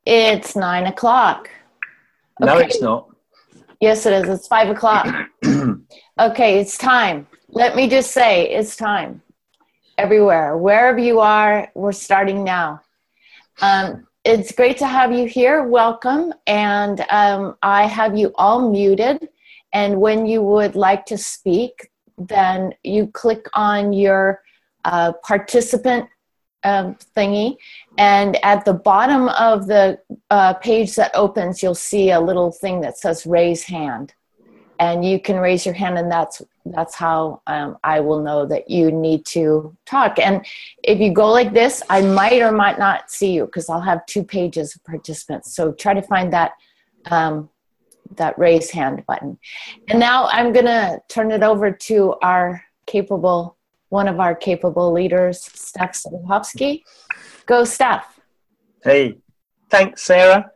It's 9 o'clock. No, Okay. it's not. Yes, it is. It's 5 o'clock. Okay, it's time. Let me just say, it's time. Everywhere, wherever you are, we're starting now. It's great to have you here. Welcome. And I have you all muted. And when you would like to speak, then you click on your participant thingy, and at the bottom of the page that opens, you'll see a little thing that says raise hand, and you can raise your hand, and that's how I will know that you need to talk. And if you go like this, I might or might not see you because I'll have 2 pages of participants. So try to find that that raise hand button. And now I'm gonna turn it over to one of our capable leaders, Steph Sadowski. Go, Steph. Hey, thanks, Sarah.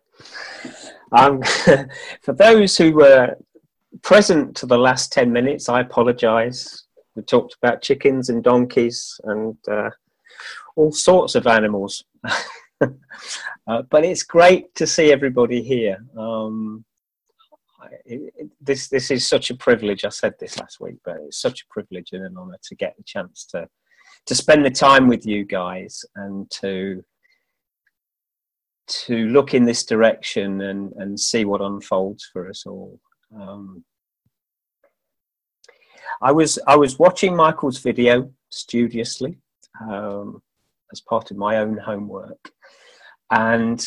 For those who were present to the last 10 minutes, I apologise. We talked about chickens and donkeys and all sorts of animals. But it's great to see everybody here. This is such a privilege. I said this last week, but it's such a privilege and an honour to get the chance to spend the time with you guys and to look in this direction and see what unfolds for us all. I was watching Michael's video studiously as part of my own homework, and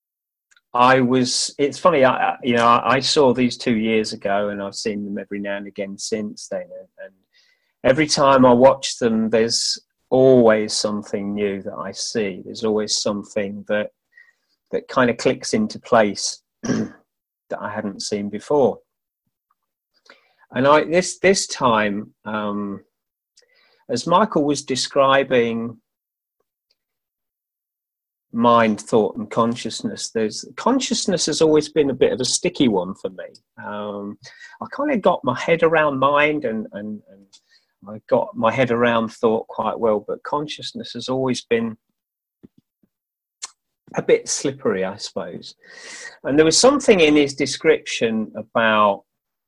it's funny, I saw these 2 years ago, and I've seen them every now and again since then, and every time I watch them, there's always something new that I see. There's always something that kind of clicks into place that I hadn't seen before. And this time, as Michael was describing mind, thought, and consciousness, consciousness has always been a bit of a sticky one for me. I kind of got my head around mind and I got my head around thought quite well, but consciousness has always been a bit slippery, I suppose. And there was something in his description about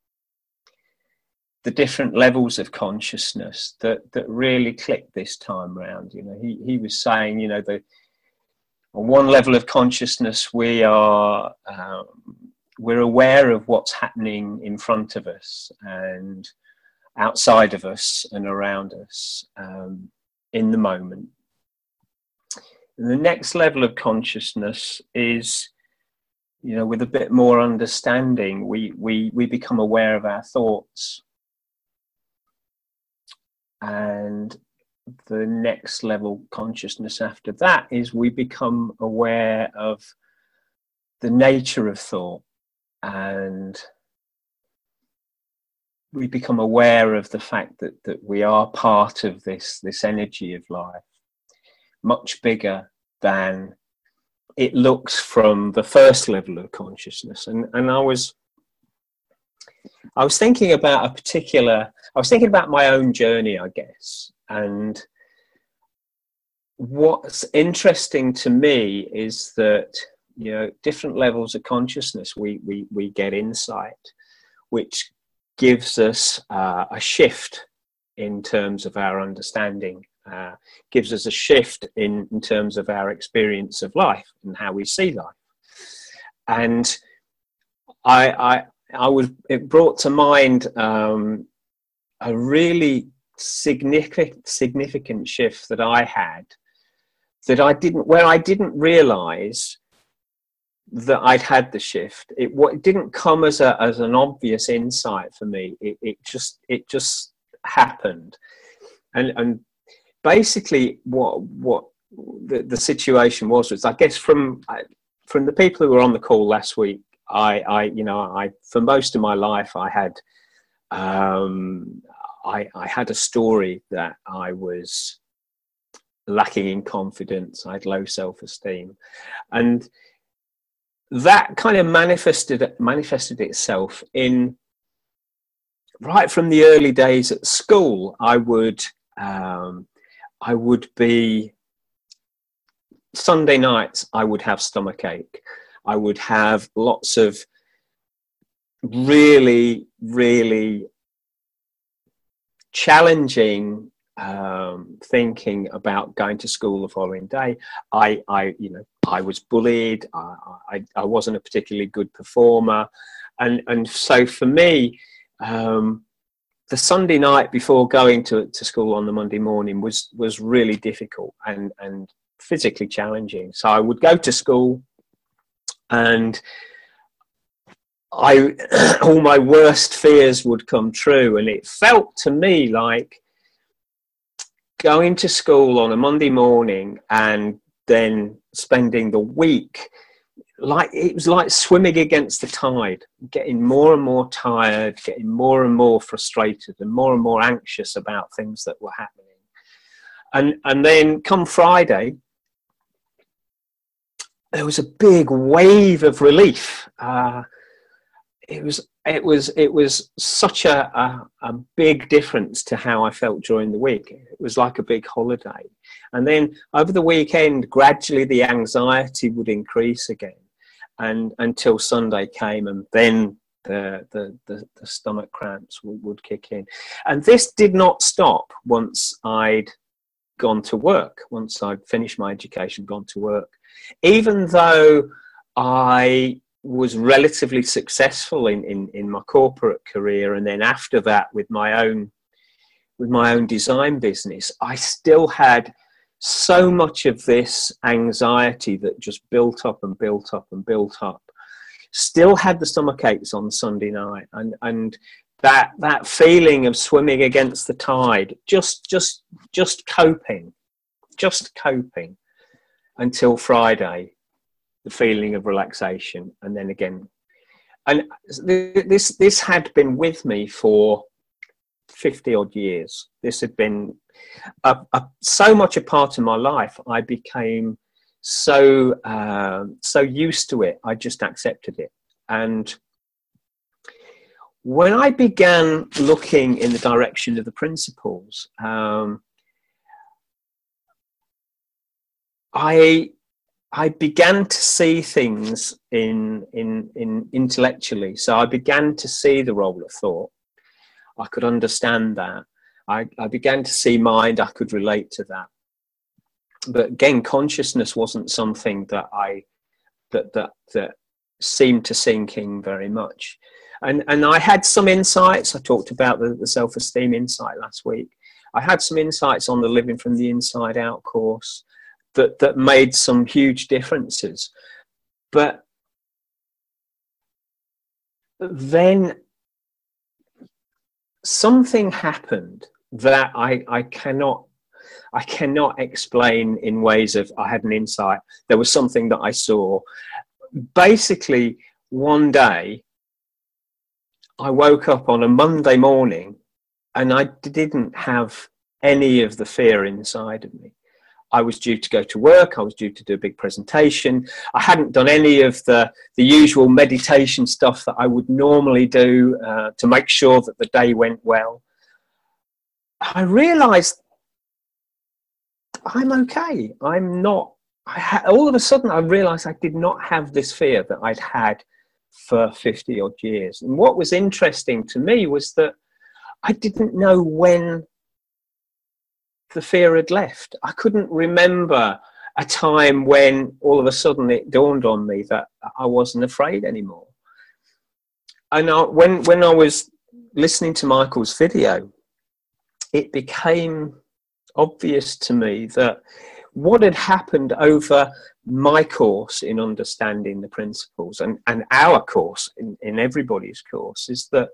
the different levels of consciousness that really clicked this time round. He was saying, on one level of consciousness, we're aware of what's happening in front of us and outside of us and around us in the moment. And the next level of consciousness is, with a bit more understanding, we become aware of our thoughts. And the next level consciousness after that is we become aware of the nature of thought, and we become aware of the fact that we are part of this energy of life, much bigger than it looks from the first level of consciousness. And I was thinking about I was thinking about my own journey, I guess. And what's interesting to me is that, different levels of consciousness, we get insight, which gives us a shift in terms of our understanding, gives us a shift in terms of our experience of life and how we see life. And it brought to mind a really significant shift that I had, where I didn't realize that I'd had the shift. It didn't come as an obvious insight for me. It just happened, and basically what the situation was, I guess, from the people who were on the call last week, I for most of my life I had a story that I was lacking in confidence. I had low self-esteem, and that kind of manifested itself in, right from the early days at school. I would be, Sunday nights I would have stomachache. I would have lots of really, really challenging thinking about going to school the following day. I was bullied. I wasn't a particularly good performer, and so for me, the Sunday night before going to school on the Monday morning was really difficult and physically challenging. So I would go to school, and all my worst fears would come true, and it felt to me like going to school on a Monday morning and then spending the week, like it was like swimming against the tide, getting more and more tired, getting more and more frustrated and more anxious about things that were happening. And then come Friday, there was a big wave of relief. It was such a big difference to how I felt during the week. It was like a big holiday. And then over the weekend, gradually the anxiety would increase again, and until Sunday came, and then the stomach cramps would kick in. And this did not stop once I'd gone to work, once I'd finished my education, gone to work. Even though I was relatively successful in my corporate career, and then after that with my own design business, I still had so much of this anxiety that just built up and built up and built up. Still had the stomach aches on Sunday night, and that feeling of swimming against the tide, just coping until Friday. The feeling of relaxation, and then again, and this had been with me for 50 odd years. This had been so much a part of my life. I became so used to it. I just accepted it. And when I began looking in the direction of the principles, I began to see things in intellectually. So I began to see the role of thought. I could understand that. I began to see mind. I could relate to that. But again, consciousness wasn't something that that seemed to sink in very much. And I had some insights. I talked about the self-esteem insight last week. I had some insights on the Living from the Inside Out course that made some huge differences. But then something happened that I cannot explain in ways of I had an insight. There was something that I saw. Basically, one day I woke up on a Monday morning and I didn't have any of the fear inside of me. I was due to go to work. I was due to do a big presentation. I hadn't done any of the usual meditation stuff that I would normally do to make sure that the day went well. I realized I'm okay. I'm not. All of a sudden, I realized I did not have this fear that I'd had for 50 odd years. And what was interesting to me was that I didn't know when the fear had left. I couldn't remember a time when all of a sudden it dawned on me that I wasn't afraid anymore. And when I was listening to Michael's video, it became obvious to me that what had happened over my course in understanding the principles and our course in everybody's course is that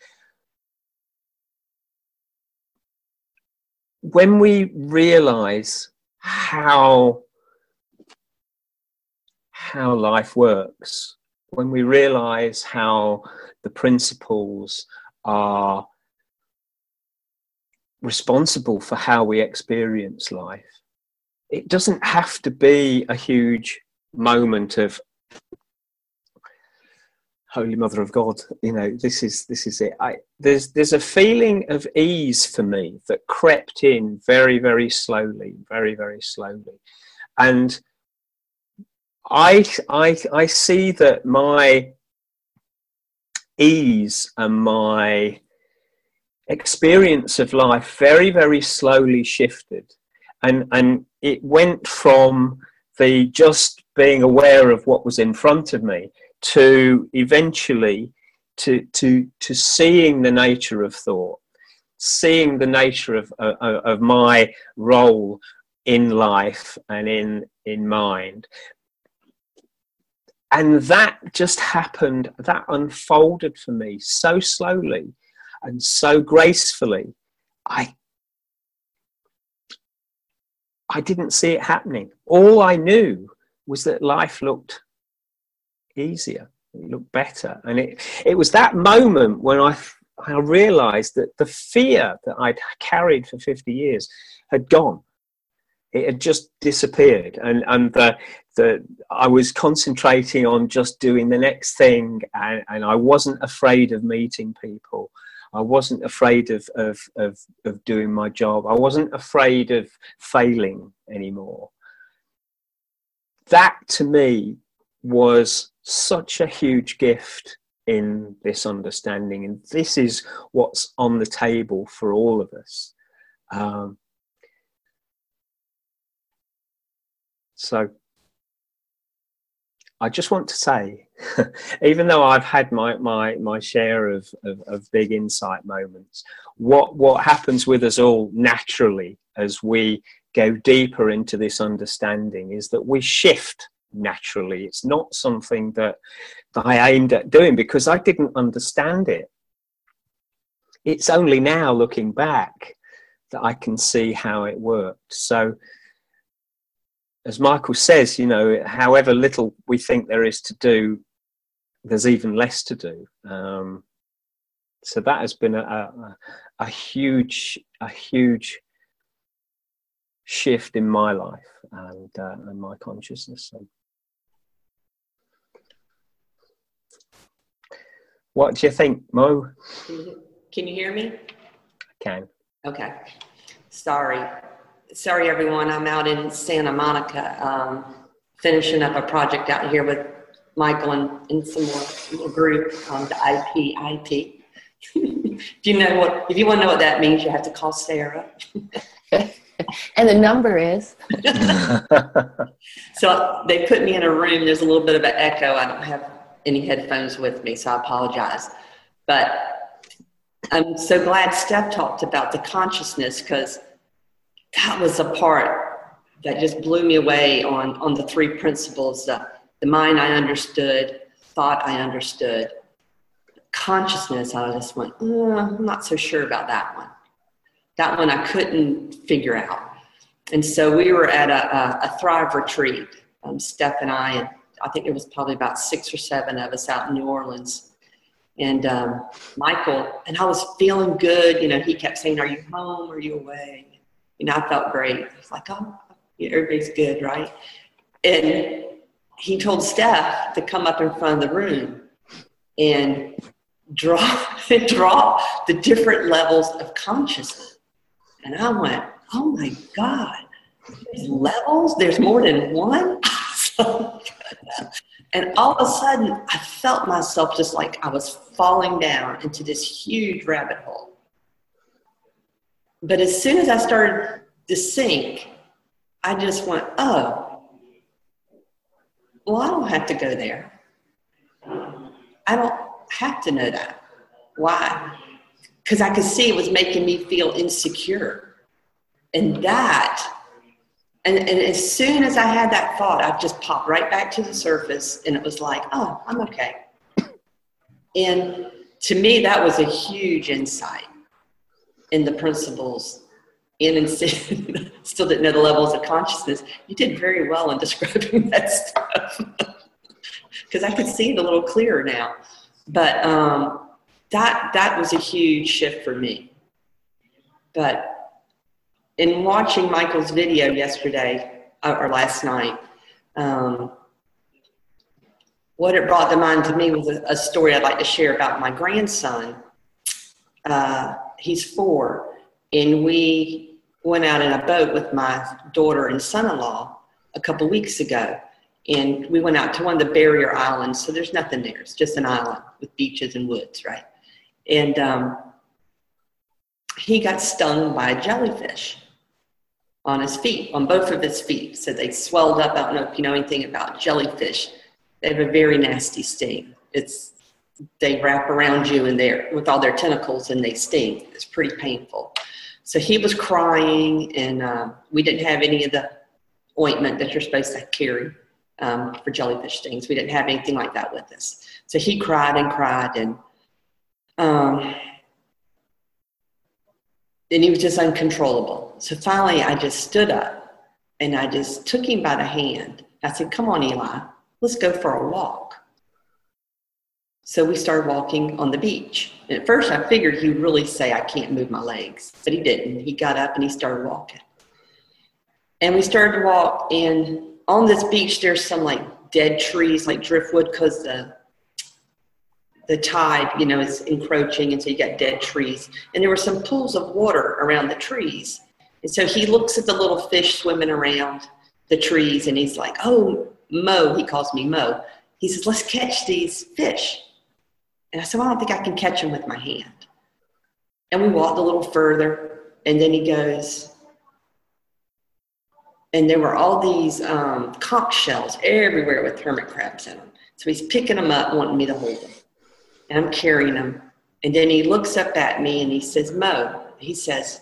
when we realize how life works, when we realize how the principles are responsible for how we experience life, it doesn't have to be a huge moment of Holy Mother of God, you know, this is it. There's a feeling of ease for me that crept in very, very slowly, very, very slowly. And I see that my ease and my experience of life very, very slowly shifted, and it went from the just being aware of what was in front of me to eventually to seeing the nature of thought, seeing the nature of my role in life and in mind. And that just happened, that unfolded for me so slowly and so gracefully. I didn't see it happening. All I knew was that life looked easier, it looked better. And it was that moment when I realized that the fear that I'd carried for 50 years had gone. It had just disappeared, and I was concentrating on just doing the next thing, and I wasn't afraid of meeting people. I wasn't afraid of doing my job. I wasn't afraid of failing anymore. That to me was such a huge gift in this understanding, and this is what's on the table for all of us. So I just want to say, even though I've had my share of big insight moments, what happens with us all naturally as we go deeper into this understanding is that we shift naturally. It's not something that I aimed at doing because I didn't understand it. It's only now, looking back, that I can see how it worked. So, as Michael says, you know, however little we think there is to do, there's even less to do. So that has been a huge shift in my life and my consciousness. So, what do you think, Mo? Can you hear me? I can. Okay. Sorry, everyone. I'm out in Santa Monica, finishing up a project out here with Michael and some more little group on the IP. If you want to know what that means, you have to call Sarah. And the number is? So they put me in a room. There's a little bit of an echo. I don't have any headphones with me, so I apologize. But I'm so glad Steph talked about the consciousness, because that was a part that just blew me away on the three principles. The mind I understood, thought I understood, consciousness I just went, I'm not so sure about that one. That one I couldn't figure out. And so we were at a Thrive retreat, Steph and I think it was probably about 6 or 7 of us out in New Orleans. And Michael, and I was feeling good. You know, he kept saying, are you home? Are you away? You know, I felt great. I was like, oh, everybody's good, right? And he told Steph to come up in front of the room and draw the different levels of consciousness. And I went, oh my God, there's levels? There's more than one? And all of a sudden, I felt myself just like I was falling down into this huge rabbit hole. But as soon as I started to sink, I just went, oh, well, I don't have to go there. I don't have to know that. Why? Because I could see it was making me feel insecure. And as soon as I had that thought, I just popped right back to the surface, and it was like, oh, I'm okay. And to me, that was a huge insight in the principles. And still didn't know the levels of consciousness. You did very well in describing that stuff, because I could see it a little clearer now. But that was a huge shift for me. But in watching Michael's video yesterday or last night, what it brought to mind to me was a story I'd like to share about my grandson. He's 4. And we went out in a boat with my daughter and son-in-law a couple weeks ago. And we went out to one of the barrier islands. So there's nothing there. It's just an island with beaches and woods, right? And he got stung by a jellyfish on his feet, on both of his feet. So they swelled up. I don't know if you know anything about jellyfish. They have a very nasty sting. They wrap around you in there with all their tentacles and they sting. It's pretty painful. So he was crying, and we didn't have any of the ointment that you're supposed to carry for jellyfish stings. We didn't have anything like that with us. So he cried and cried, and he was just uncontrollable. So finally I just stood up and I just took him by the hand. I said, come on, Eli, let's go for a walk. So we started walking on the beach. And at first I figured he would really say, I can't move my legs, but he didn't. He got up and he started walking. And we started to walk, and on this beach there's some like dead trees, like driftwood, because the tide, you know, is encroaching, and so you got dead trees. And there were some pools of water around the trees. And so he looks at the little fish swimming around the trees, and he's like, oh, Mo, he calls me Mo. He says, let's catch these fish. And I said, well, I don't think I can catch them with my hand. And we walked a little further, and then he goes, and there were all these conch shells everywhere with hermit crabs in them. So he's picking them up, wanting me to hold them. And I'm carrying them. And then he looks up at me and he says, Mo, he says,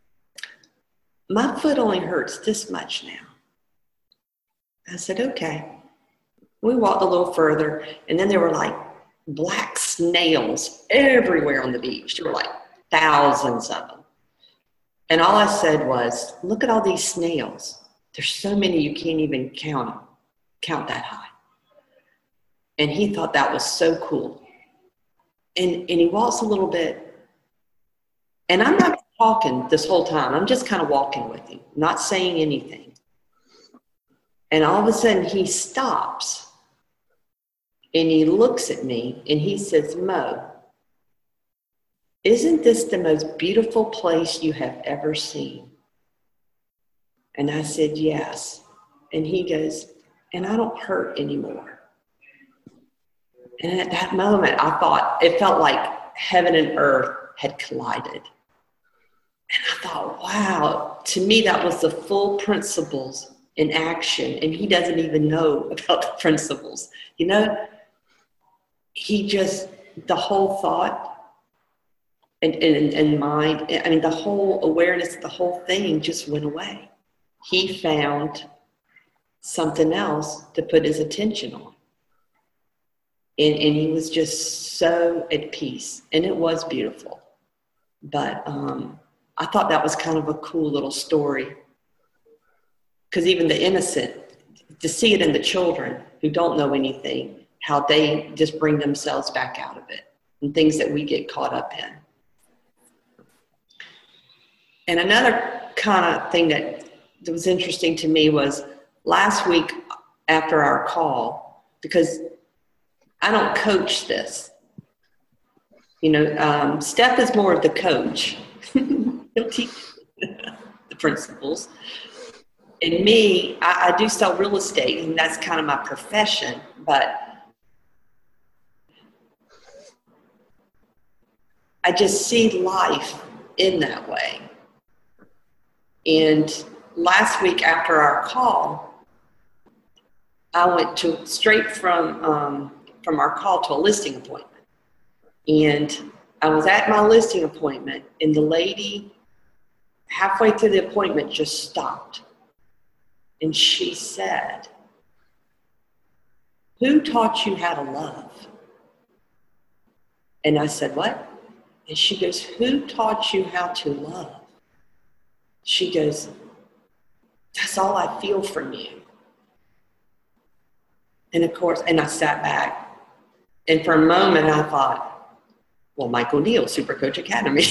my foot only hurts this much now. I said, okay. We walked a little further, and then there were like black snails everywhere on the beach. There were like thousands of them. And all I said was, look at all these snails. There's so many you can't even count that high. And he thought that was so cool. And he walks a little bit, and I'm not talking this whole time. I'm just kind of walking with him, not saying anything. And all of a sudden he stops, and he looks at me, and he says, Mo, isn't this the most beautiful place you have ever seen? And I said, yes. And he goes, and I don't hurt anymore. And at that moment, I thought, it felt like heaven and earth had collided. And I thought, wow, to me, that was the full principles in action. And he doesn't even know about the principles. You know, he just, the whole thought and mind, I mean, the whole awareness, the whole thing just went away. He found something else to put his attention on. And he was just so at peace. And it was beautiful. But I thought that was kind of a cool little story. Because even the innocent, to see it in the children who don't know anything, how they just bring themselves back out of it. And things that we get caught up in. And another kind of thing that was interesting to me was last week after our call, because I don't coach this. You know, Steph is more of the coach. He'll teach the principles. And me, I do sell real estate, and that's kind of my profession, but I just see life in that way. And last week after our call, I went straight from our call to a listing appointment. And I was at my listing appointment, and the lady halfway through the appointment just stopped. And she said, who taught you how to love? And I said, what? And she goes, who taught you how to love? She goes, that's all I feel from you. And of course, and I sat back, and for a moment I thought, well, Mike O'Neill, Super Coach Academy.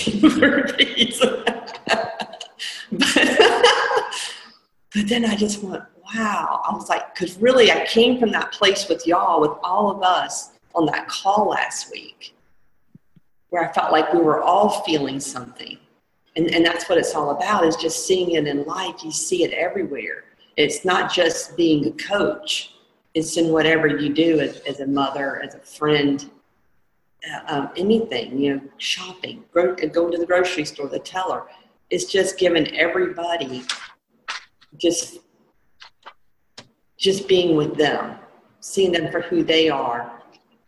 But then I just went, wow. I was like, because really I came from that place with y'all, with all of us on that call last week, where I felt like we were all feeling something. And that's what it's all about, is just seeing it in life. You see it everywhere. It's not just being a coach. it's in whatever you do as a mother, as a friend, anything, you know, shopping, going to the grocery store, the teller. It's just giving everybody just being with them, seeing them for who they are,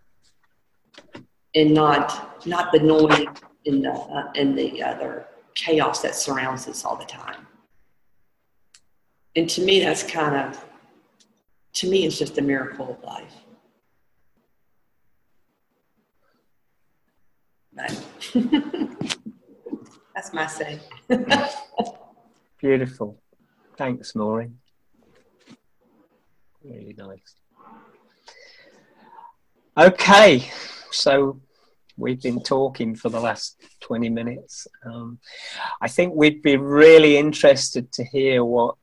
and not the noise and the other chaos that surrounds us all the time. And to me, that's it's just a miracle of life. But that's my say. Beautiful. Thanks, Maureen. Really nice. Okay, so we've been talking for the last 20 minutes. I think we'd be really interested to hear what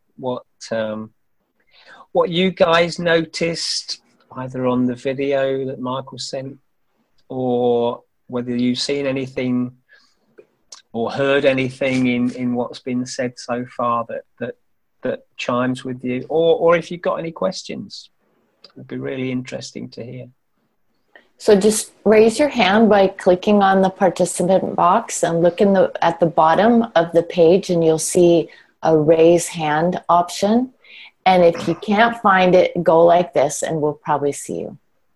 you guys noticed, either on the video that Michael sent, or whether you've seen anything or heard anything in what's been said so far that chimes with you, or if you've got any questions. It would be really interesting to hear. So just raise your hand by clicking on the participant box and look at the bottom of the page, and you'll see a raise hand option. And if you can't find it, go like this and we'll probably see you.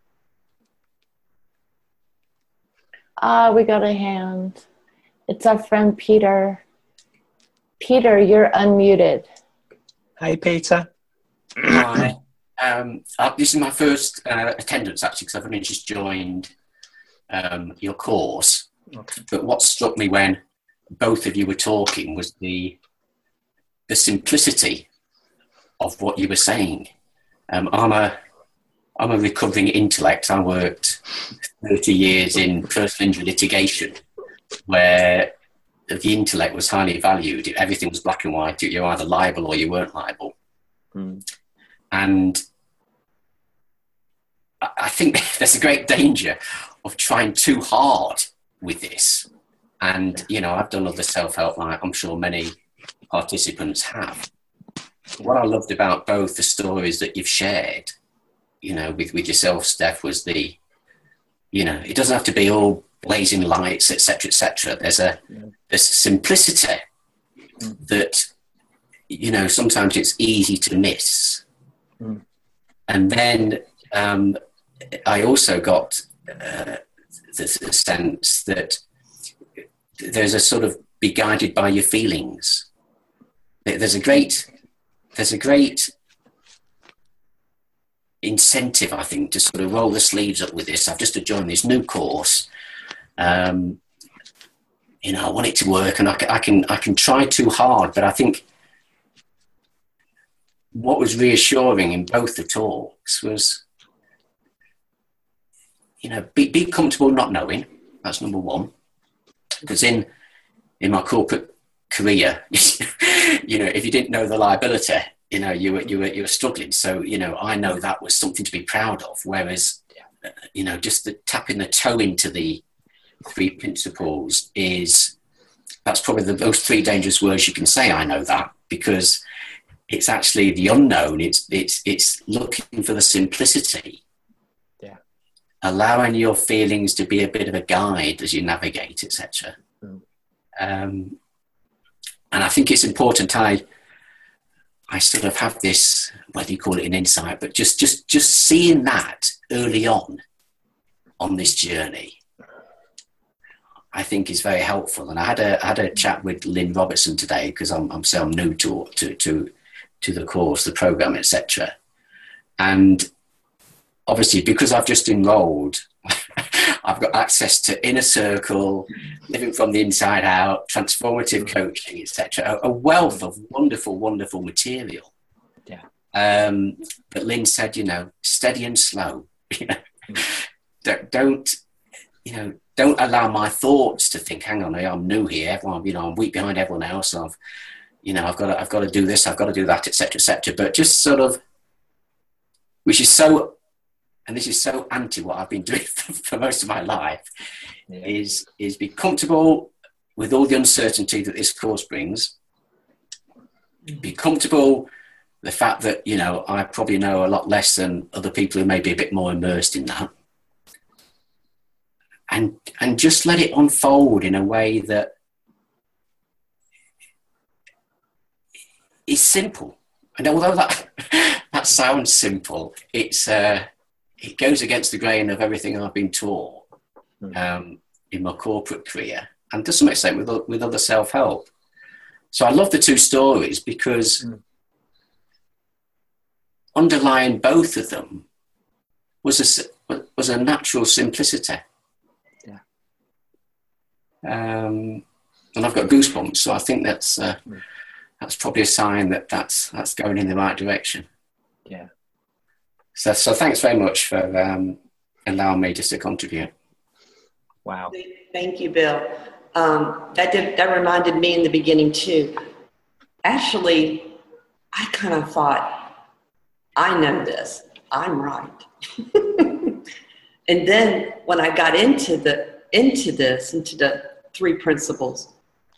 We got a hand. It's our friend Peter. Peter, you're unmuted. Hey, Peter. Hi. This is my first attendance, actually, because I've only just joined your course. Okay. But what struck me when both of you were talking was the simplicity of what you were saying. I'm a recovering intellect. I worked 30 years in personal injury litigation, where the intellect was highly valued. Everything was black and white. You're either liable or you weren't liable. Mm. And I think there's a great danger of trying too hard with this. And, you know, I've done other self-help, like I'm sure many participants have. What I loved about both the stories that you've shared, you know, with yourself, Steph, was it doesn't have to be all blazing lights, etc., etc. There's a simplicity that, you know, sometimes it's easy to miss. Mm. And then I also got the sense that there's a sort of be guided by your feelings. There's a great incentive, I think, to sort of roll the sleeves up with this. I've just joined this new course. You know, I want it to work, and I can try too hard, but I think what was reassuring in both the talks was, you know, be comfortable not knowing. That's number one. Because in my corporate career, you know, if you didn't know the liability, you know, you were struggling. So, you know, I know that was something to be proud of. Whereas, you know, just tapping the toe into the 3 principles that's probably the most 3 dangerous words you can say. I know that, because it's actually the unknown. It's looking for the simplicity. Yeah. Allowing your feelings to be a bit of a guide as you navigate, etc. Mm. And I think it's important. I sort of have this, whether you call it an insight, but just seeing that early on this journey, I think is very helpful. And I had a chat with Lynn Robertson today, because I'm so new to the course, the program, etc. And obviously, because I've just enrolled, I've got access to Inner Circle, Living from the Inside Out, Transformative Coaching, etc. A wealth of wonderful, wonderful material. Yeah. But Lynn said, you know, steady and slow. You know, don't allow my thoughts to think, hang on, I'm new here. Everyone, you know, I'm weak behind everyone else. I've got to do this, I've got to do that, etc., etc. But just sort of, which is so. And this is so anti what I've been doing for most of my life, is be comfortable with all the uncertainty that this course brings. Be comfortable the fact that, you know, I probably know a lot less than other people who may be a bit more immersed in that. And just let it unfold in a way that is simple. And although that sounds simple, it goes against the grain of everything I've been taught in my corporate career, and to some extent with other self-help. So I love the two stories because underlying both of them was a natural simplicity. Yeah. And I've got goosebumps, so I think that's probably a sign that that's going in the right direction. Yeah. So thanks very much for allowing me just to contribute. Wow. Thank you, Bill. That reminded me in the beginning too. Actually, I kind of thought, I know this, I'm right. And then when I got into the 3 principles,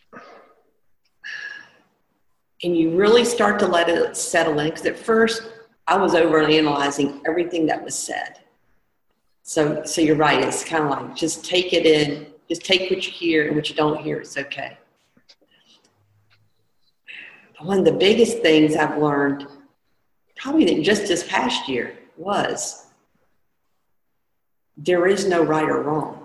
and you really start to let it settle in, because at first I was overanalyzing everything that was said. So you're right, it's kind of like, just take it in, just take what you hear, and what you don't hear, it's okay. One of the biggest things I've learned, probably just this past year, was there is no right or wrong.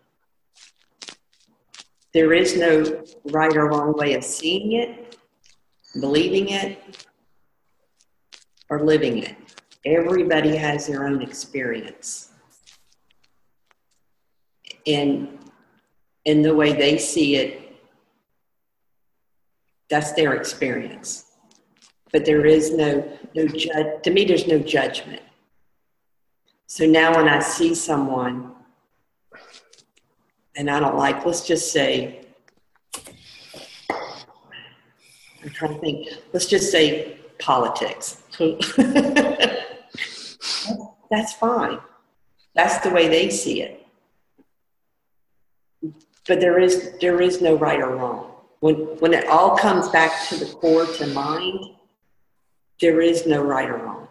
There is no right or wrong way of seeing it, believing it, or living it. Everybody has their own experience. And in the way they see it, that's their experience. But there is no to me, there's no judgment. So now when I see someone and I don't like, let's just say, I'm trying to think, let's just say politics. That's fine. That's the way they see it. But there is no right or wrong. When it all comes back to the core, to mind, there is no right or wrong.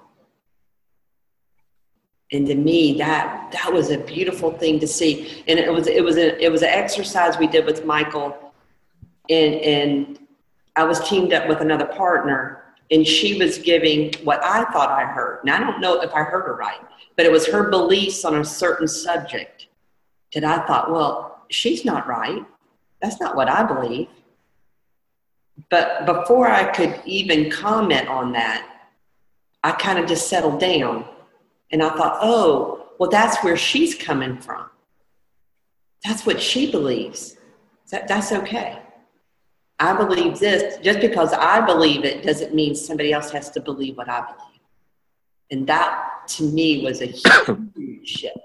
And to me, that was a beautiful thing to see. And it was an exercise we did with Michael, and I was teamed up with another partner, and she was giving what I thought I heard. Now, I don't know if I heard her right, but it was her beliefs on a certain subject that I thought, well, she's not right. That's not what I believe. But before I could even comment on that, I kind of just settled down. And I thought, oh, well, that's where she's coming from. That's what she believes. That's okay. I believe this. Just because I believe it doesn't mean somebody else has to believe what I believe. And that, to me, was a huge shift.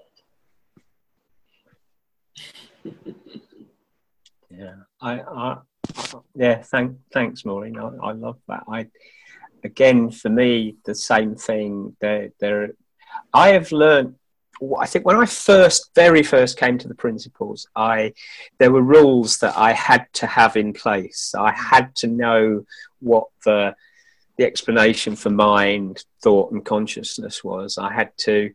Yeah. Thanks, Maureen. I love that. Again, for me, the same thing. I have learned. I think when I very first came to the principles, there were rules that I had to have in place. I had to know what the explanation for mind, thought, and consciousness was. I had to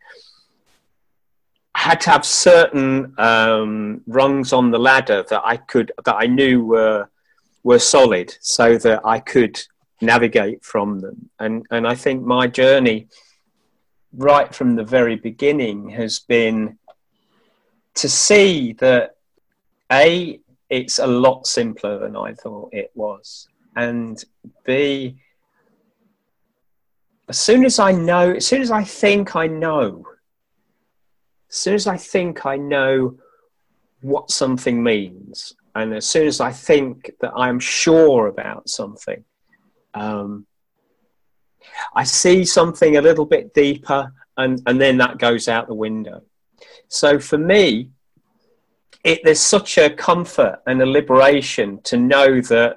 have certain rungs on the ladder that I knew were solid, so that I could navigate from them. And I think my journey, right from the very beginning, has been to see that A, it's a lot simpler than I thought it was, and B, as soon as I think I know what something means, and as soon as I think that I'm sure about something, I see something a little bit deeper, and then that goes out the window. So for me, there's such a comfort and a liberation to know that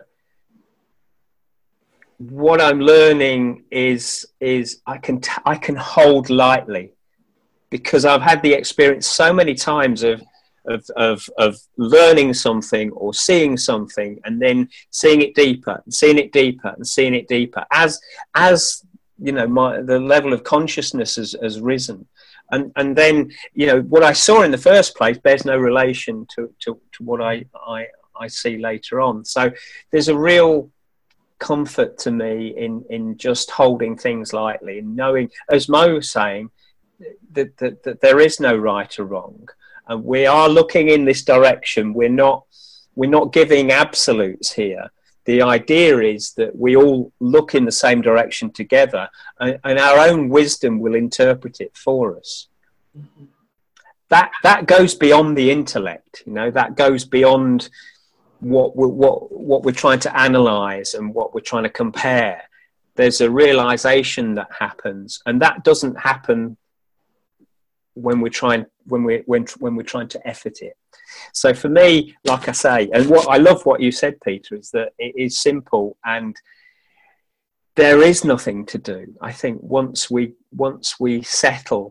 what I'm learning is I can hold lightly, because I've had the experience so many times of learning something or seeing something, and then seeing it deeper and seeing it deeper and seeing it deeper as the level of consciousness has risen. And then, what I saw in the first place bears no relation to what I see later on. So there's a real comfort to me in just holding things lightly and knowing, as Mo was saying, that there is no right or wrong. And we are looking in this direction. We're not giving absolutes here. The idea is that we all look in the same direction together, and our own wisdom will interpret it for us. Mm-hmm. That goes beyond the intellect, that goes beyond what we're trying to analyze and what we're trying to compare. There's a realization that happens, and that doesn't happen when we're trying to effort it. So for me, like I say, and what I love what you said, Peter, is that it is simple and there is nothing to do. I think once we settle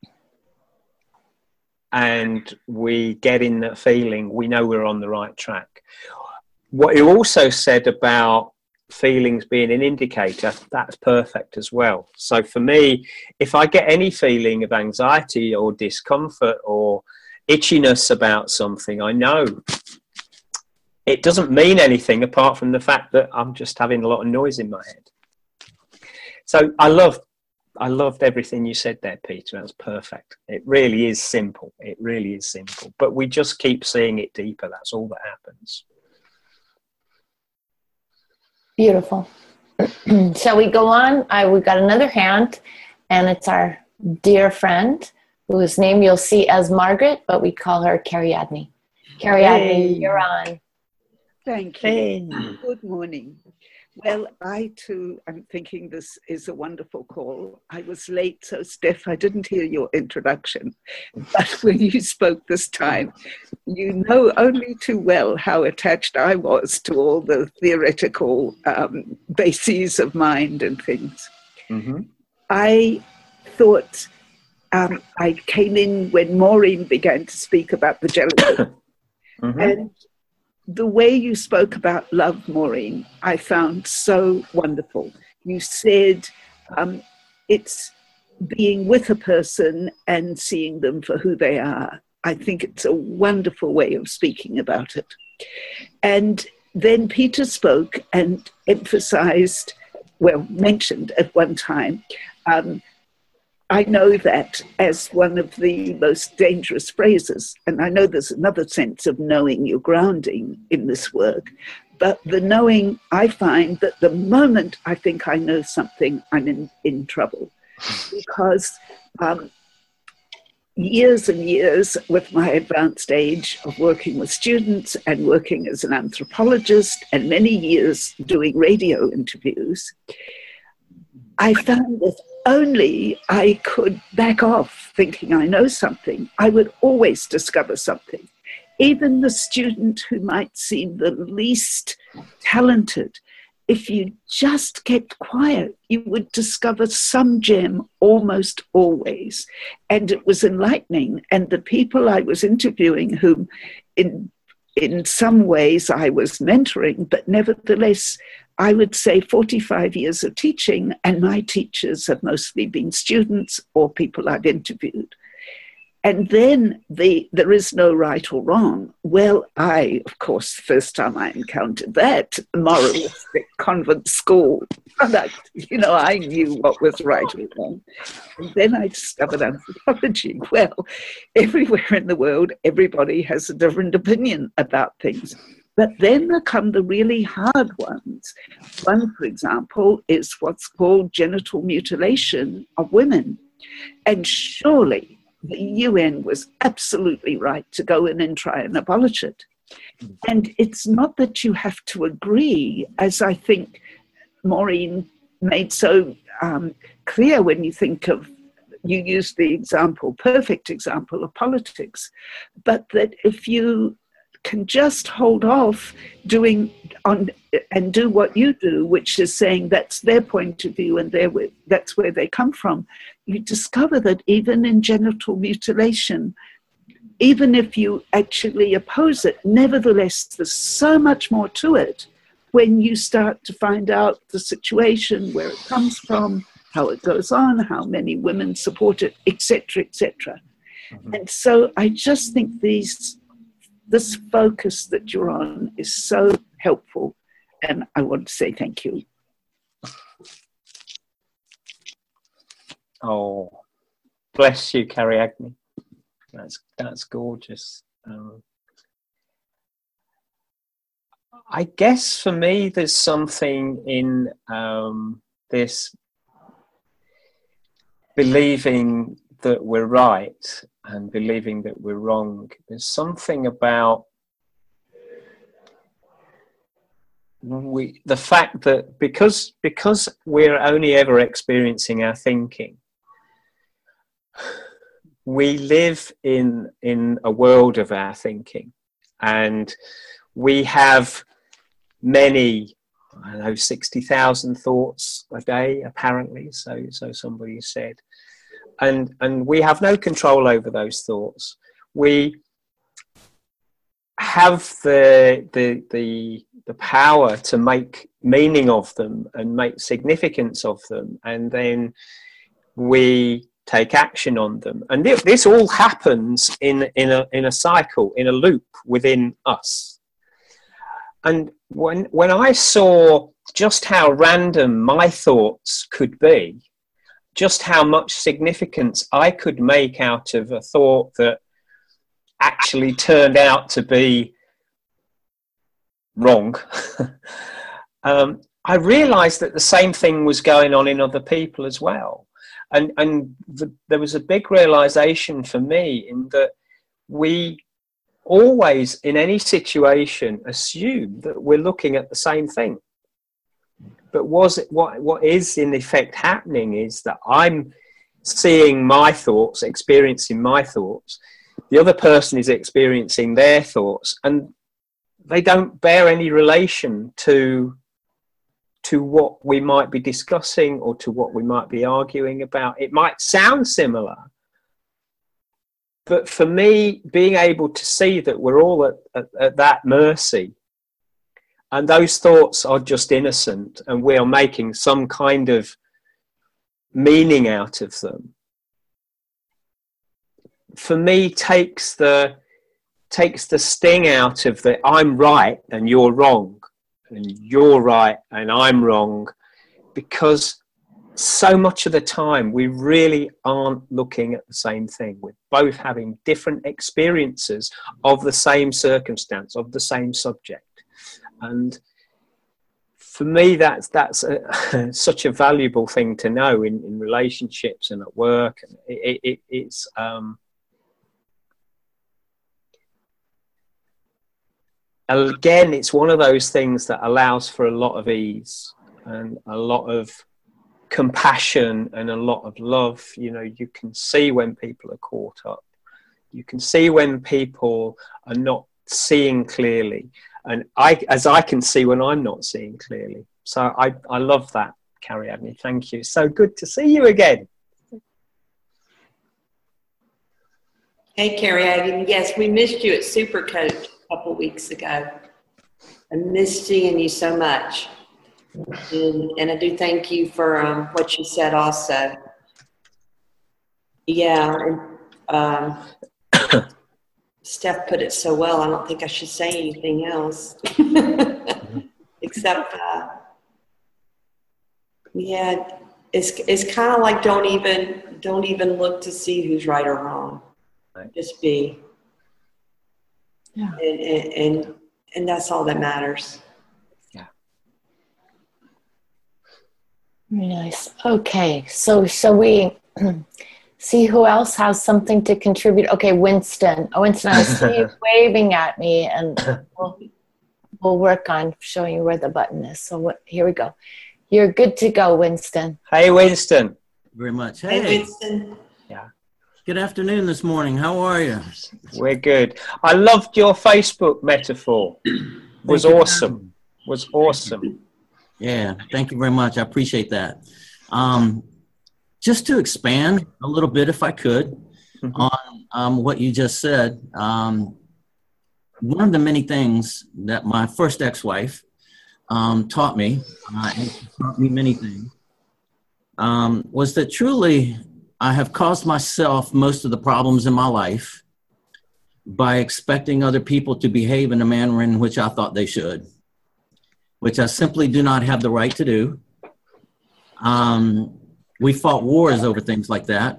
and we get in that feeling, we know we're on the right track. What you also said about feelings being an indicator, that's perfect as well. So for me, if I get any feeling of anxiety or discomfort or itchiness about something, I know it doesn't mean anything apart from the fact that I'm just having a lot of noise in my head. So I loved everything you said there, Peter. That was perfect. It really is simple. It really is simple. But we just keep seeing it deeper. That's all that happens. Beautiful. Shall we go on? We've got another hand, and it's our dear friend, whose name you'll see as Margaret, but we call her Ariadne. Ariadne, you're on. Thank you. Hey. Good morning. Well, I too am thinking this is a wonderful call. I was late, so Steph, I didn't hear your introduction. But when you spoke this time, you know only too well how attached I was to all the theoretical bases of mind and things. Mm-hmm. I thought I came in when Maureen began to speak about the jealousy. Mm-hmm. And the way you spoke about love, Maureen, I found so wonderful. You said it's being with a person and seeing them for who they are. I think it's a wonderful way of speaking about it. And then Peter spoke and emphasized, mentioned at one time, I know that as one of the most dangerous phrases, and I know there's another sense of knowing your grounding in this work, but the knowing, I find that the moment I think I know something, I'm in trouble. Because years and years with my advanced age of working with students and working as an anthropologist and many years doing radio interviews, I found that only I could back off thinking I know something, I would always discover something. Even the student who might seem the least talented, if you just kept quiet, you would discover some gem almost always. And it was enlightening. And the people I was interviewing, whom in some ways I was mentoring, but nevertheless, I would say 45 years of teaching, and my teachers have mostly been students or people I've interviewed. And then there is no right or wrong. Well, of course, the first time I encountered that, moralistic convent school product, I knew what was right or wrong. And then I discovered anthropology. Well, everywhere in the world, everybody has a different opinion about things. But then there come the really hard ones. One, for example, is what's called genital mutilation of women. And surely the UN was absolutely right to go in and try and abolish it. And it's not that you have to agree, as I think Maureen made so clear when you think of, you used the perfect example of politics, but that if you can just hold off doing and do what you do, which is saying that's their point of view and that's where they come from, you discover that even in genital mutilation, even if you actually oppose it, nevertheless, there's so much more to it when you start to find out the situation, where it comes from, how it goes on, how many women support it, etc., etc. And so I just think this focus that you're on is so helpful, and I want to say thank you. Oh, bless you, Carrie Agnew. That's gorgeous. I guess for me, there's something in this believing that we're right and believing that we're wrong. There's something about the fact that because we're only ever experiencing our thinking, we live in a world of our thinking, and we have many, I don't know, 60,000 thoughts a day, apparently, so somebody said. And we have no control over those thoughts. We have the power to make meaning of them and make significance of them, and then we take action on them. And this all happens in a cycle, in a loop within us. And when I saw just how random my thoughts could be, just how much significance I could make out of a thought that actually turned out to be wrong, I realized that the same thing was going on in other people as well. And there was a big realization for me in that we always, in any situation, assume that we're looking at the same thing. But what is in effect happening is that I'm seeing my thoughts, experiencing my thoughts. The other person is experiencing their thoughts, and they don't bear any relation to what we might be discussing or to what we might be arguing about. It might sound similar, but for me, being able to see that we're all at that mercy, and those thoughts are just innocent, and we are making some kind of meaning out of them, for me takes the sting out of the I'm right and you're wrong, and you're right and I'm wrong, because so much of the time we really aren't looking at the same thing. We're both having different experiences of the same circumstance, of the same subject. And for me, that's such a valuable thing to know in relationships and at work. It's again, it's one of those things that allows for a lot of ease and a lot of compassion and a lot of love. You know, you can see when people are caught up. You can see when people are not seeing clearly. And as I can see when I'm not seeing clearly. So I love that, Carrie Agnew. Thank you. So good to see you again. Hey, Carrie Agnew. Yes, we missed you at Supercoach a couple of weeks ago. I missed seeing you so much. And I do thank you for what you said also. Yeah. Steph put it so well, I don't think I should say anything else. Except, yeah, it's kind of like don't even look to see who's right or wrong. Right. Just be. Yeah. And that's all that matters. Yeah. Very nice. Okay, so we see who else has something to contribute. Okay, Winston. Oh, Winston, I see you waving at me, and we'll work on showing you where the button is. So here we go. You're good to go, Winston. Hey, Winston. Thank you very much. Hey, Winston. Yeah. Good afternoon this morning. How are you? We're good. I loved your Facebook metaphor. Was awesome. Was awesome. Yeah, thank you very much. I appreciate that. Just to expand a little bit, if I could, on what you just said, one of the many things that my first ex-wife taught me, and she taught me many things, was that truly I have caused myself most of the problems in my life by expecting other people to behave in a manner in which I thought they should, which I simply do not have the right to do. We fought wars over things like that.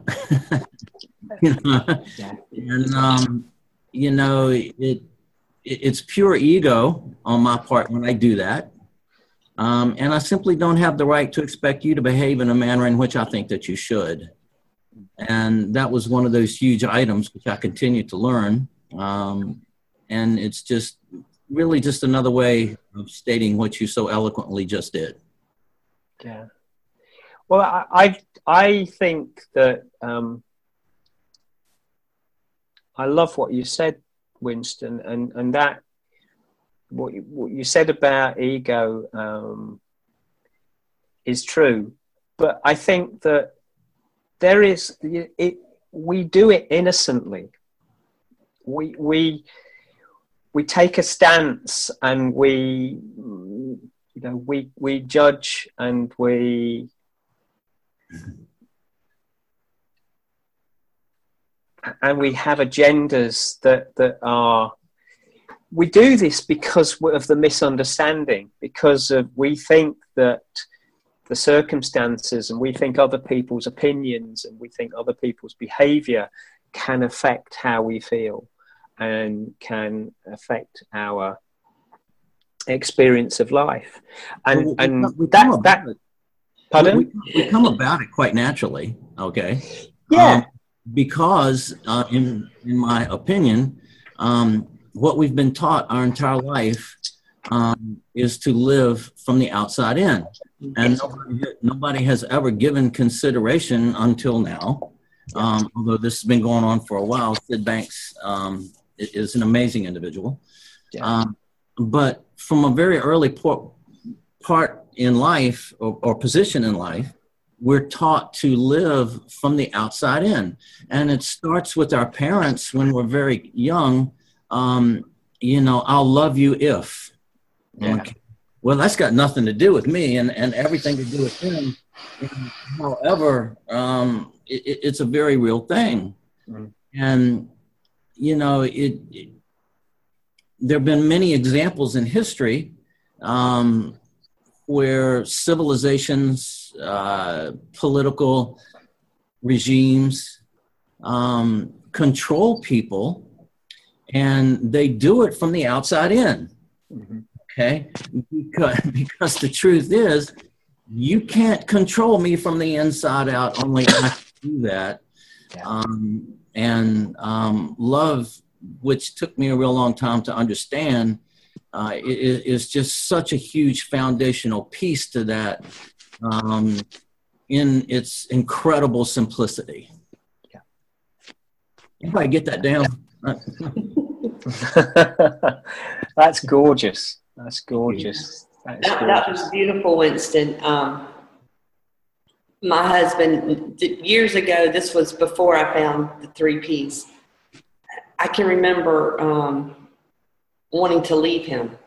It's pure ego on my part when I do that. And I simply don't have the right to expect you to behave in a manner in which I think that you should. And that was one of those huge items which I continue to learn. And it's just really just another way of stating what you so eloquently just did. Yeah. Well, I think that I love what you said, Winston, and that what you said about ego is true. But I think that we do it innocently. We take a stance and we judge and we have agendas that are. We do this because of the misunderstanding, because we think that the circumstances and we think other people's opinions and we think other people's behavior can affect how we feel and can affect our experience of life. Pardon? We come about it quite naturally, okay? Yeah. Because in my opinion, what we've been taught our entire life is to live from the outside in. And nobody has ever given consideration until now, although this has been going on for a while. Sid Banks is an amazing individual. Yeah. But from a very early part in life or position in life, we're taught to live from the outside in. And it starts with our parents when we're very young. I'll love you if. Yeah. Okay. Well, that's got nothing to do with me and everything to do with him. However, it's a very real thing. Mm. And, there have been many examples in history where civilizations, political regimes control people, and they do it from the outside in. Mm-hmm. Okay, because the truth is, you can't control me from the inside out. Only I can do that. Yeah. Love, which took me a real long time to understand, is just such a huge foundational piece to that, in its incredible simplicity. Yeah. Everybody get that down? That's gorgeous. That's gorgeous. That was beautiful, Winston. My husband, years ago, this was before I found the 3 Ps. I can remember wanting to leave him.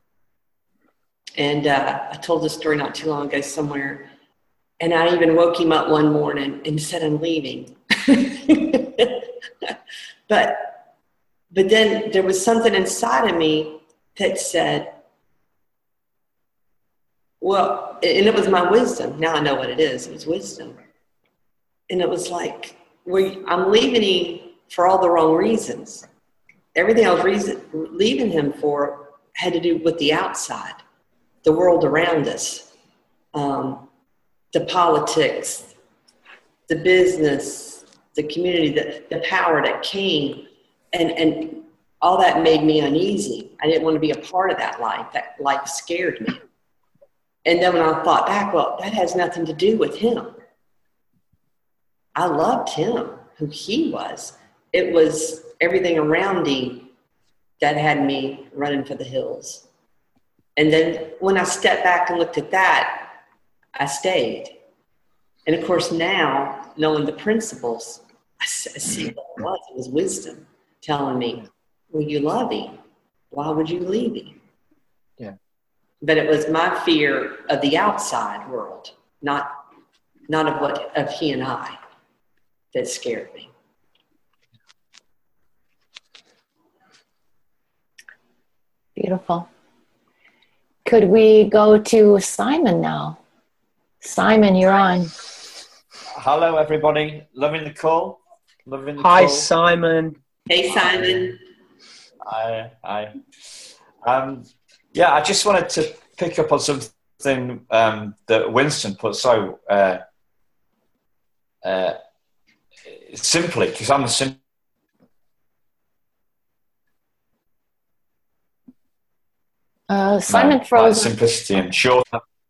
And I told this story not too long ago somewhere. And I even woke him up one morning and said, I'm leaving. But then there was something inside of me that said, well, and it was my wisdom. Now I know what it is. It was wisdom. And it was like, I'm leaving him for all the wrong reasons. Everything I was leaving him for had to do with the outside, the world around us, the politics, the business, the community, the power that came. And all that made me uneasy. I didn't want to be a part of that life. That life scared me. And then when I thought back, well, that has nothing to do with him. I loved him, who he was. It was everything around him that had me running for the hills. And then when I stepped back and looked at that, I stayed. And of course now, knowing the principles, I see what it was. It was wisdom telling me, well, you love him. Why would you leave him? Yeah. But it was my fear of the outside world, not not of he and I that scared me. Beautiful. Could we go to Simon now? Simon, you're on. Hello, everybody. Loving the call. Hi, Simon. Hey, Simon. Hi. Yeah, I just wanted to pick up on something that Winston put so simply, because I'm a Simon froze. Simplicity and short.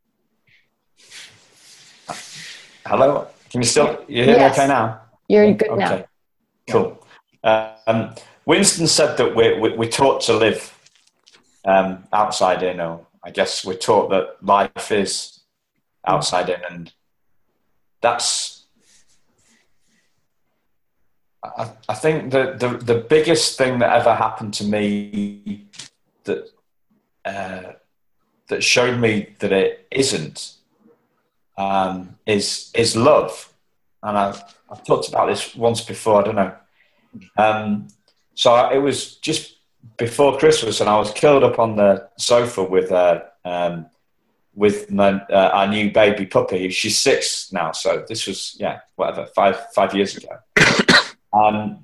Hello, can you still you hear me okay now? You're good now. Okay, cool. Winston said that we're taught to live outside in, or I guess we're taught that life is outside in, and that's. I think that the biggest thing that ever happened to me that showed me that it isn't is love, and I've talked about this once before. I don't know. So it was just before Christmas, and I was curled up on the sofa with our new baby puppy. She's 6 now, so this was 5 years ago. And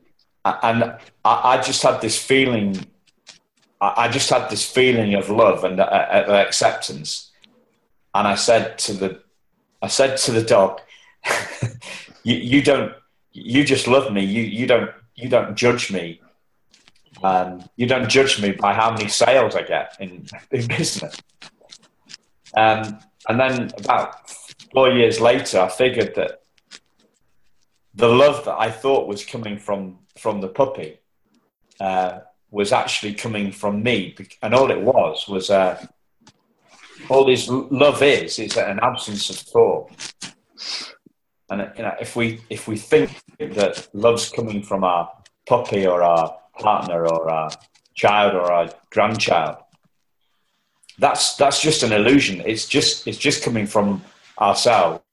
I just had this feeling. I just had this feeling of love and acceptance. And I said to the dog, "You just love me. You don't judge me. You don't judge me by how many sales I get in business." And then about 4 years later, I figured that the love that I thought was coming from the puppy was actually coming from me, and all it was all this love is an absence of thought. And if we think that love's coming from our puppy or our partner or our child or our grandchild, that's just an illusion. It's just coming from ourselves.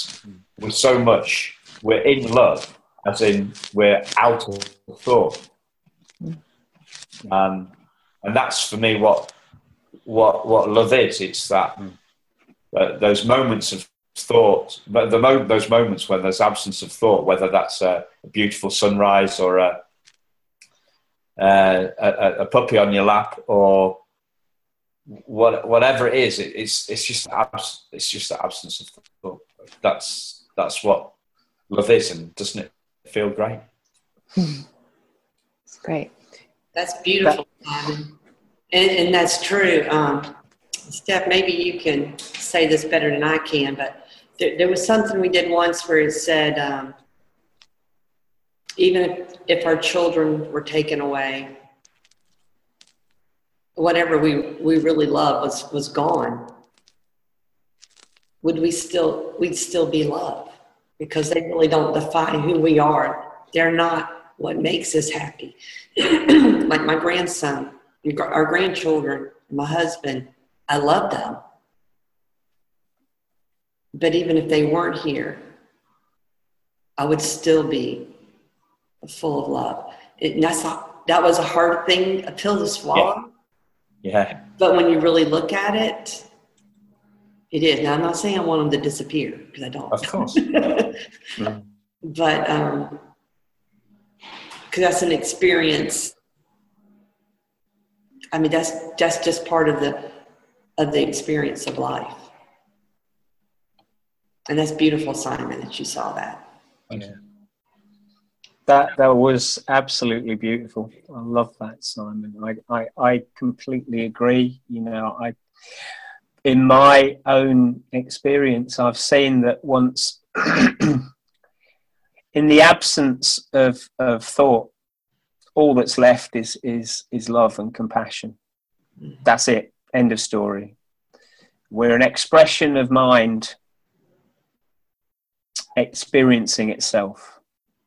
We're in love, as in we're out of thought. And that's for me what love is. It's that those moments of thought, but those moments when there's absence of thought, whether that's a beautiful sunrise or a puppy on your lap or whatever it is, it's just the absence of thought. That's what love is, and doesn't it feel great? It's great. That's beautiful, Simon. And that's true. Steph, maybe you can say this better than I can, but there was something we did once where it said, even if our children were taken away, whatever we really love was gone, we'd still be loved, because they really don't define who we are. They're not what makes us happy. Like my grandson, our grandchildren, my husband, I love them. But even if they weren't here, I would still be full of love. That was a hard pill to swallow. Yeah. But when you really look at it, it is. Now, I'm not saying I want them to disappear, because I don't. Of course. But because that's an experience. I mean, that's just part of the experience of life. And that's beautiful, Simon, that you saw that. Yeah. That was absolutely beautiful. I love that, Simon. I completely agree. In my own experience, I've seen that once in the absence of thought, all that's left is love and compassion. That's it. End of story. We're an expression of mind experiencing itself.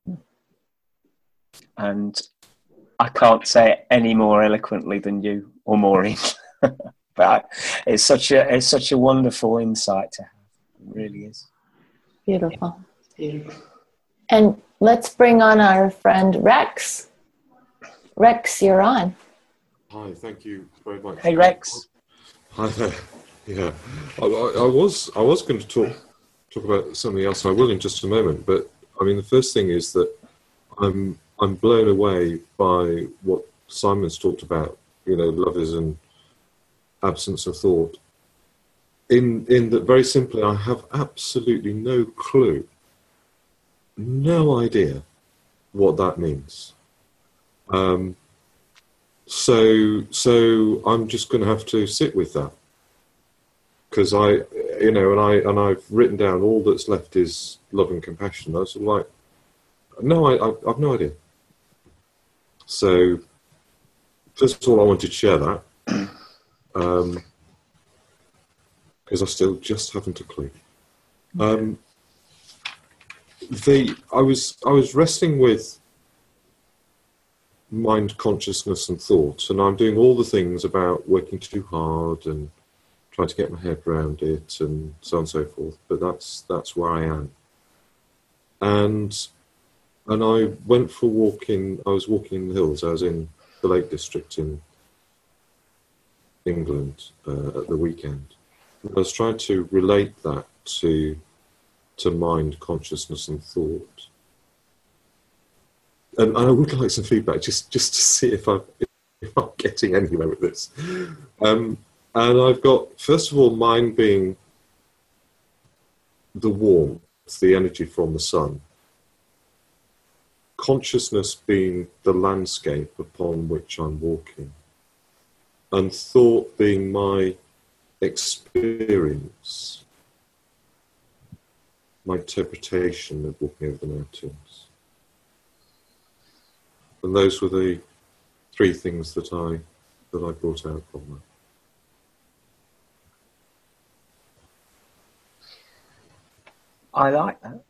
And I can't say it any more eloquently than you or Maureen. But it's such a wonderful insight to have. It really is. Beautiful. Beautiful. And let's bring on our friend Rex. Rex, you're on. Hi, thank you very much. Hey, Rex. Hi there. Yeah, I was going to talk about something else. I will in just a moment. But I mean, the first thing is that I'm blown away by what Simon's talked about. You know, love is an absence of thought. In that, very simply, I have absolutely no clue, no idea what that means. So I'm just going to have to sit with that, because I've written down all that's left is love and compassion. I was like, no, I've no idea. So first of all, I wanted to share that, because I still just haven't a clue. I was wrestling with mind, consciousness and thought, and I'm doing all the things about working too hard and trying to get my head around it and so on and so forth, but that's where I am. And I went for a walk I was walking in the hills. I was in the Lake District in England at the weekend. I was trying to relate that to mind, consciousness and thought. And I would like some feedback just to see if I'm getting anywhere with this. And I've got, first of all, mind being the warmth, the energy from the sun. Consciousness being the landscape upon which I'm walking. And thought being my experience, my interpretation of walking over the mountains. And those were the three things that I brought out from that. I like that.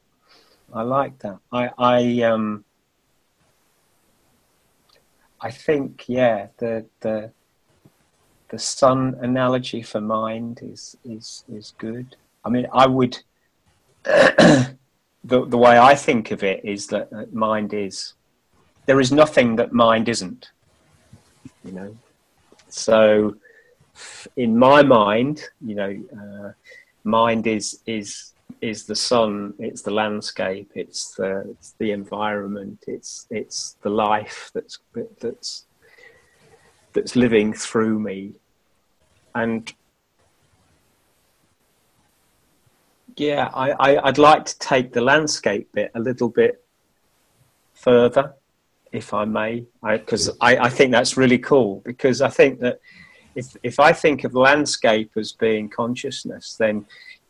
I think, yeah, the sun analogy for mind is good. I mean, I would the way I think of it is that mind is, there is nothing that mind isn't, you know. So in my mind, you know, mind is the sun, it's the landscape, it's the environment, it's the life that's living through me. And yeah, I'd like to take the landscape bit a little bit further, if I may, because I think that's really cool, because I think that if I think of landscape as being consciousness, then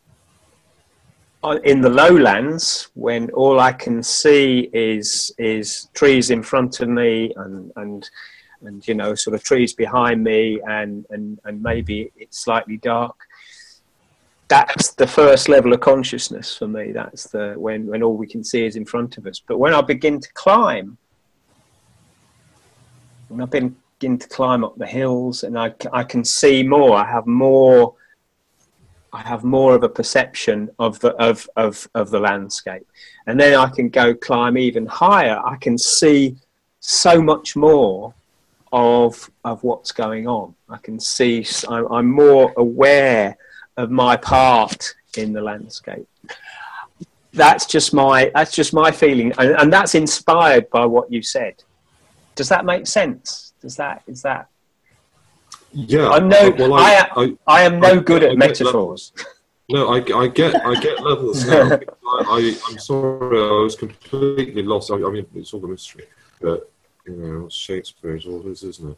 in the lowlands, when all I can see is trees in front of me and you know, sort of trees behind me and maybe it's slightly dark, that's the first level of consciousness for me. That's the when all we can see is in front of us. But when I begin to climb, up the hills, and I can see more. I have more of a perception of the landscape, and then I can go climb even higher. I can see so much more of what's going on. I can see. I'm more aware of my part in the landscape. That's just my feeling, and that's inspired by what you said. Does that make sense? Is that? Yeah. I am no good at metaphors. No, I get levels now. I'm sorry, I was completely lost. I mean, it's all a mystery, but you know, Shakespeare is all this, isn't it?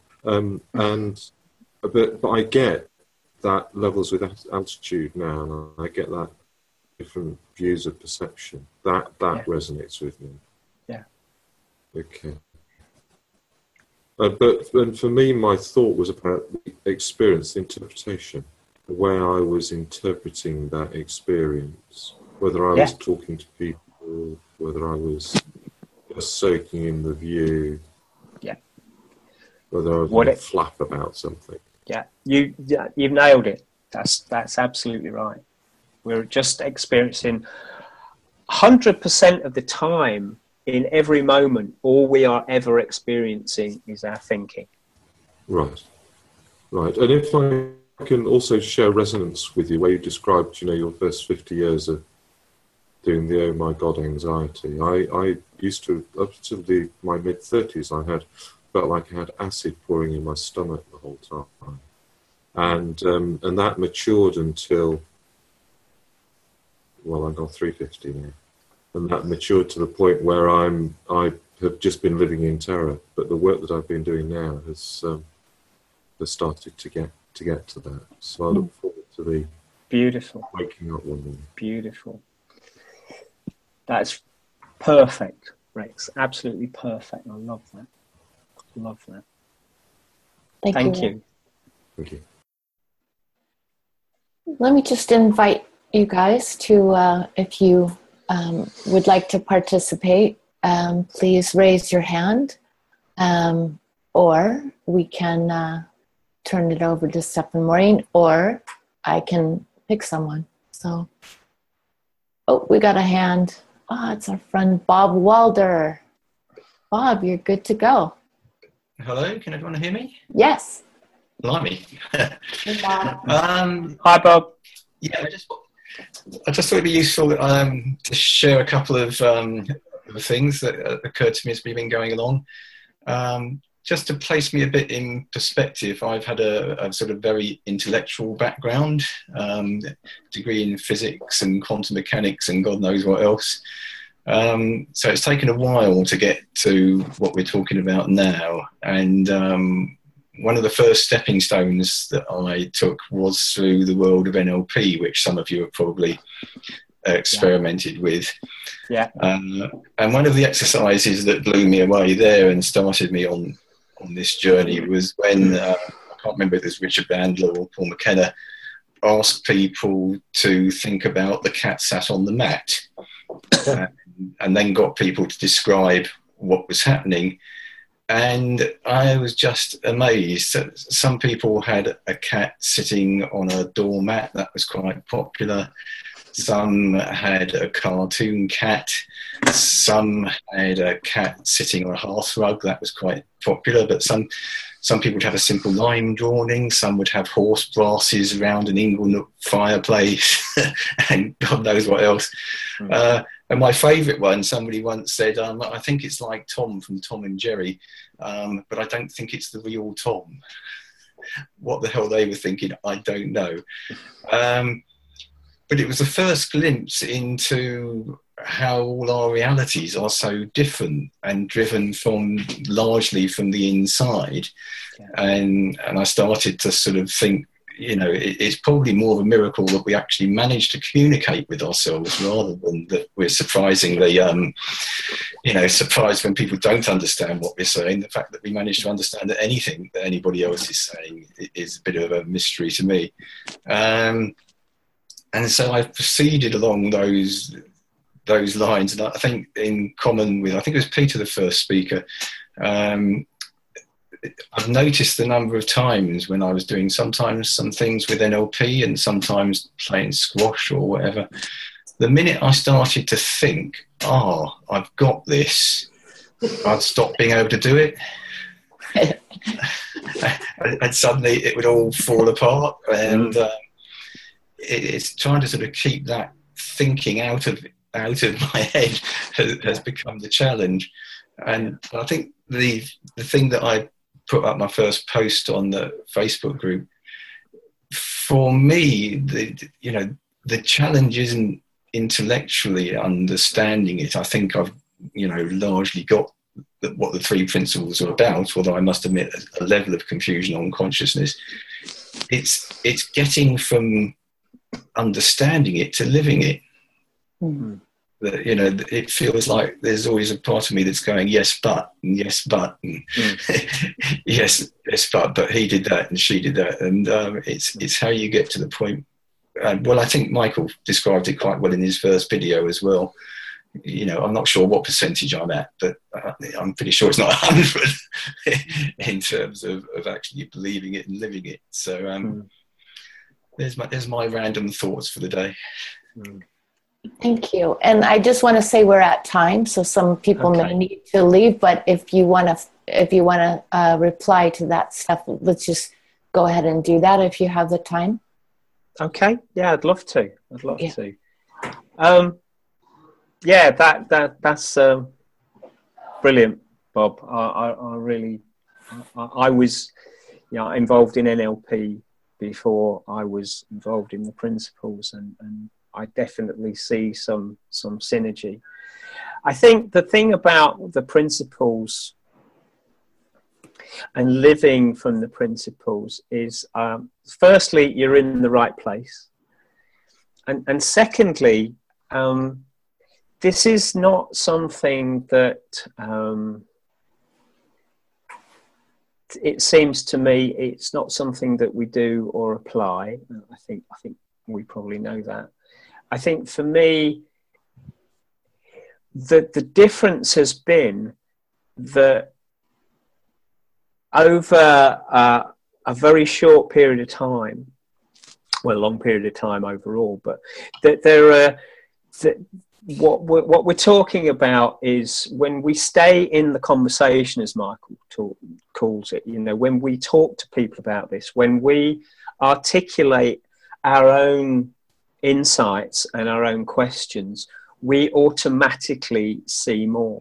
But I get that levels with altitude now, and I get that different views of perception. That resonates with me. Yeah. Okay. But for me, my thought was about the experience, the interpretation, where I was interpreting that experience, whether I was talking to people, whether I was just soaking in the view, whether I was going to flap about something. Yeah, you've nailed it. That's absolutely right. We're just experiencing 100% of the time, in every moment, all we are ever experiencing is our thinking. Right. And if I can also share resonance with you, where you described, your first 50 years of doing the oh my God anxiety. I used to, up to my mid-30s, felt like I had acid pouring in my stomach the whole time. And that matured until, well, I've got 350 now. And that matured to the point where I have just been living in terror. But the work that I've been doing now has started to get to that. So I look forward to the beautiful waking up one morning. Beautiful. That's perfect, Rex. Absolutely perfect. I love that. Thank you. Thank you. Let me just invite you guys to, if you would like to participate, please raise your hand, or we can turn it over to Stephen Maureen, or I can pick someone. So, we got a hand. It's our friend Bob Walder. Bob, you're good to go. Hello, can everyone hear me? Yes. Blimey. Hey, Bob. Hi, Bob. Yeah, I just thought it'd be useful to share a couple of things that occurred to me as we've been going along. Just to place me a bit in perspective, I've had a sort of very intellectual background, degree in physics and quantum mechanics and God knows what else. So it's taken a while to get to what we're talking about now. And one of the first stepping stones that I took was through the world of NLP, which some of you have probably experimented with. Yeah. And one of the exercises that blew me away there and started me on this journey was when, I can't remember if it was Richard Bandler or Paul McKenna, asked people to think about the cat sat on the mat, and then got people to describe what was happening. And I was just amazed that some people had a cat sitting on a doormat. That was quite popular. Some had a cartoon cat. Some had a cat sitting on a hearth rug. That was quite popular. But some people would have a simple lime drawing. Some would have horse brasses around an inglenook fireplace, and God knows what else. And my favourite one, somebody once said, I think it's like Tom from Tom and Jerry, but I don't think it's the real Tom. What the hell they were thinking, I don't know. But it was the first glimpse into how all our realities are so different and driven largely from the inside. Yeah. And I started to sort of think, it's probably more of a miracle that we actually manage to communicate with ourselves rather than that we're surprisingly, surprised when people don't understand what we're saying. The fact that we manage to understand that anything that anybody else is saying is a bit of a mystery to me. And so I proceeded along those lines, and I think in common with, I think it was Peter, the first speaker, I've noticed the number of times when I was doing sometimes some things with NLP and sometimes playing squash or whatever, the minute I started to think, I've got this, I'd stop being able to do it. And suddenly it would all fall apart. And it's trying to sort of keep that thinking out of my head has become the challenge. And I think the thing that I put up my first post on the Facebook group, for me, the challenge isn't intellectually understanding it. I think I've largely got what the three principles are about, although I must admit a level of confusion on consciousness. It's getting from understanding it to living it. Mm-hmm. It feels like there's always a part of me that's going, yes, but, and yes, but, and yes, but he did that and she did that. And it's how you get to the point. Well, I think Michael described it quite well in his first video as well. I'm not sure what percentage I'm at, but I'm pretty sure it's not 100 in terms of actually believing it and living it. So there's my random thoughts for the day. Thank you. And I just want to say we're at time, so some people may need to leave, but if you want to reply to that stuff, let's just go ahead and do that if you have the time. Okay. Yeah, I'd love to. to. That's brilliant, Bob. I was involved in NLP before I was involved in the principles, and I definitely see some synergy. I think the thing about the principles and living from the principles is, firstly, you're in the right place. And secondly, this is not something that, it seems to me, it's not something that we do or apply. I think we probably know that. I think for me, the difference has been that over a very short period of time, well, a long period of time overall, but that there are, what we're talking about is when we stay in the conversation, as Michael calls it, when we talk to people about this, when we articulate our own insights and our own questions, we automatically see more.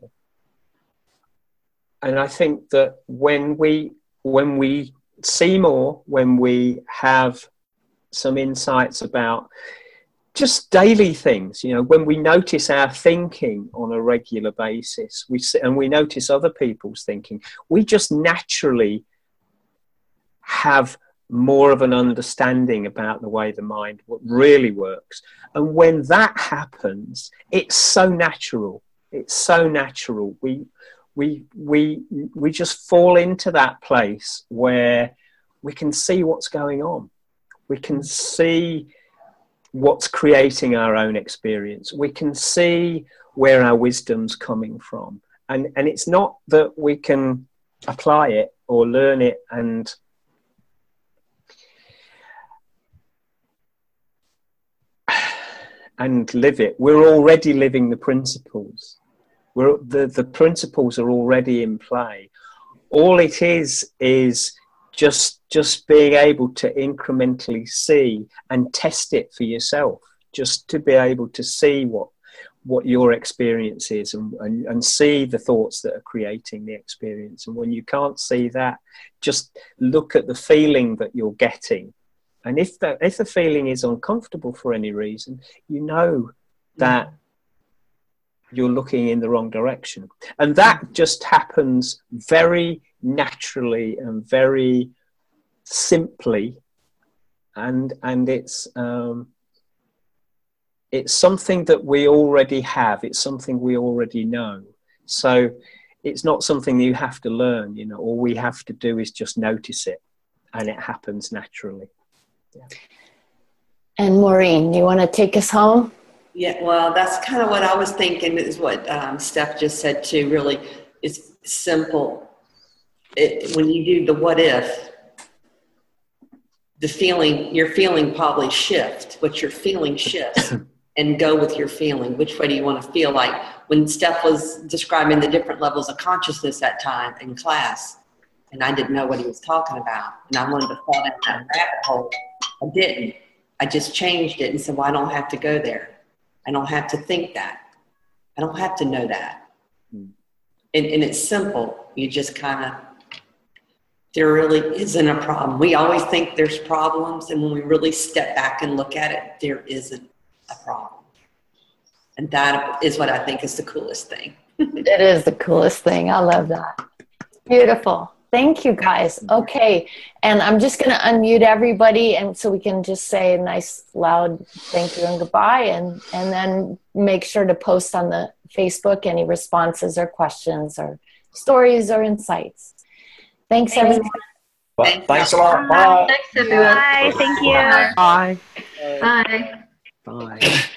And I think that when we see more, when we have some insights about just daily things, when we notice our thinking on a regular basis, we notice other people's thinking, we just naturally have more of an understanding about the way the mind really works. And when that happens, it's so natural. It's so natural. We just fall into that place where we can see what's going on. We can see what's creating our own experience. We can see where our wisdom's coming from. And it's not that we can apply it or learn it and live it. We're already living the principles. The principles are already in play. All it is just being able to incrementally see and test it for yourself, just to be able to see what your experience is and see the thoughts that are creating the experience. And when you can't see that, just look at the feeling that you're getting. And if the feeling is uncomfortable for any reason, you know that you're looking in the wrong direction. And that just happens very naturally and very simply. And it's something that we already have. It's something we already know. So it's not something you have to learn, all we have to do is just notice it, and it happens naturally. Yeah. And Maureen, you want to take us home? Yeah, well, that's kind of what I was thinking, is what Steph just said too. Really, it's simple. When you do the what if, your feeling probably shifts. What you're feeling shifts, and go with your feeling. Which way do you want to feel? Like when Steph was describing the different levels of consciousness that time in class, and I didn't know what he was talking about, and I wanted to fall down that rabbit hole. I didn't. I just changed it and said, well, I don't have to go there. I don't have to think that. I don't have to know that. And it's simple. You just kind of, there really isn't a problem. We always think there's problems, and when we really step back and look at it, there isn't a problem. And that is what I think is the coolest thing. It is the coolest thing. I love that. Beautiful. Thank you, guys. Okay, and I'm just going to unmute everybody, and so we can just say a nice, loud thank you and goodbye, and then make sure to post on the Facebook any responses or questions or stories or insights. Thanks, everyone. Thanks a lot. Bye. Thanks, everyone. Bye. Thank you. Bye. Bye. Bye. Bye.